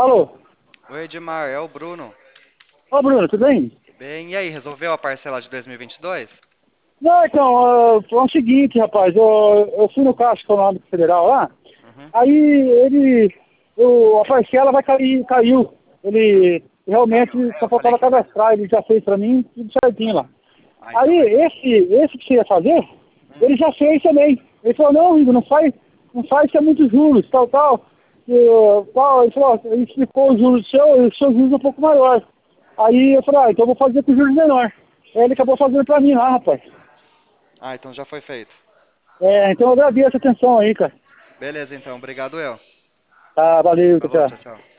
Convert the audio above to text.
Alô? Oi, Edmar, é o Bruno. Ô, Bruno, tudo bem? Bem, e aí, resolveu a parcela de 2022? Não, então, é o seguinte, rapaz, eu fui no Caixa Econômico Federal lá, Uhum. aí a parcela vai cair, caiu. Ele realmente só Eu falei faltava que... cadastrar, ele já fez pra mim, tudo certinho lá. Ah, então Aí, vai ser. esse que você ia fazer, Hum. ele já fez também. Ele falou, não, Igor, não faz que é muito juros, tal. Ele falou, ele explicou os juros seu, e os seus juros um pouco maior. Aí eu falei, então eu vou fazer com juros menor. Aí ele acabou fazendo pra mim lá, rapaz. Ah, então já foi feito. Então eu agradeço a atenção aí, cara. Beleza, então, obrigado eu. Tá, valeu, tchau, Falou, tchau, tchau. tchau.